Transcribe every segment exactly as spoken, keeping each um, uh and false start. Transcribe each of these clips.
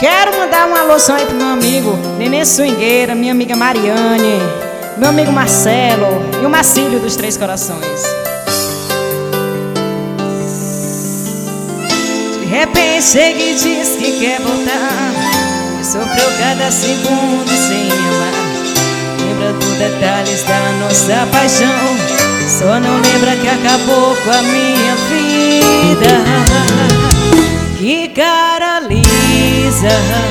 Quero mandar uma alusão aí pro meu amigo Nenê Swingueira, minha amiga Mariane, meu amigo Marcelo e o Marcílio dos Três Corações. De repente chega e diz que quer voltar, e sofreu cada segundo sem me amar. Lembra dos detalhes da nossa paixão, só não lembra que acabou com a minha vida. Que cara lisa,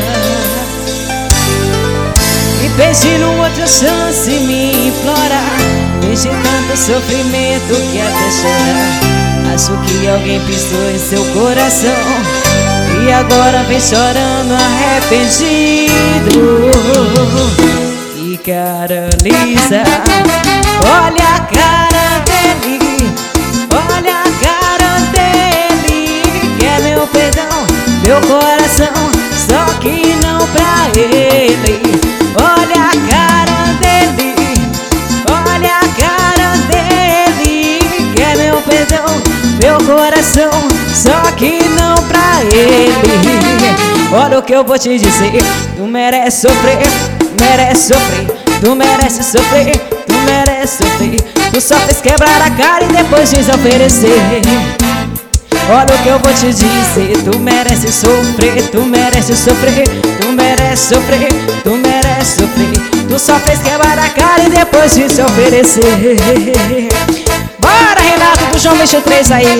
me pedindo outra chance, me implorar. Vejo tanto sofrimento que até chorar. Acho que alguém pisou em seu coração e agora vem chorando arrependido. Que cara lisa, olha a cara dele, olha a cara dele. Quer meu perdão, meu coração, só que não pra ele. Olha a cara dele, olha a cara dele. Quer meu perdão, meu coração, só que não pra ele. Olha o que eu vou te dizer, tu merece sofrer, merece sofrer, tu merece sofrer, tu merece sofrer. Tu só fez quebrar a cara e depois desoferecer. Olha o que eu vou te dizer, tu merece sofrer, tu merece sofrer, tu merece sofrer, tu merece sofrer. Tu só fez quebrar a cara e depois de se oferecer. Bora, Renato, do João vinte e três aí.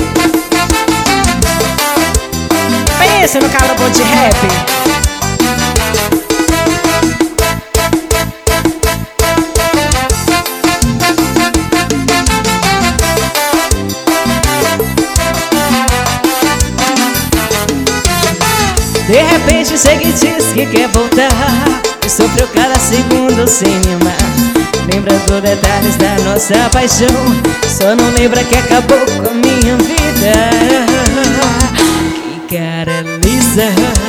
Pensa no cabra bom de rap. De repente chega e diz que quer voltar, e sofreu cada segundo sem me amar. Lembra dos detalhes da nossa paixão, só não lembra que acabou com a minha vida. Que cara lisa,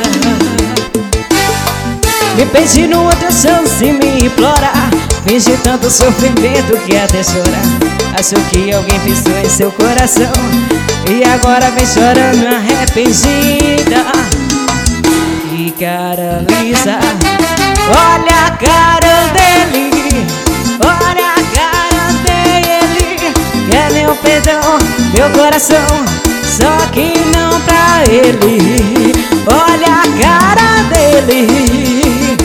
me pedindo outra chance, me implorar. Finge tanto sofrimento que até chorar. Acho que alguém pisou em seu coração e agora vem chorando arrependida. Que cara lisa, olha a cara dele, olha a cara dele. Quer meu perdão, meu coração, só que não pra ele. Olha a cara dele,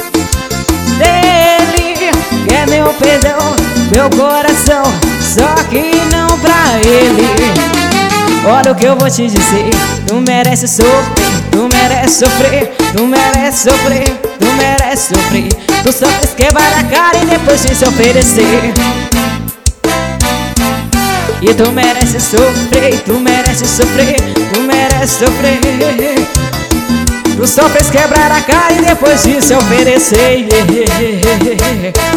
dele. Quer meu perdão, meu coração, só que não pra ele. Olha o que eu vou te dizer, tu merece sofrer, tu merece sofrer, tu merece sofrer, tu merece sofrer. Tu só fez quebrar a cara e depois de se oferecer. E tu merece sofrer, tu merece sofrer, tu merece sofrer. Tu só fez quebrar a cara e depois de se oferecer.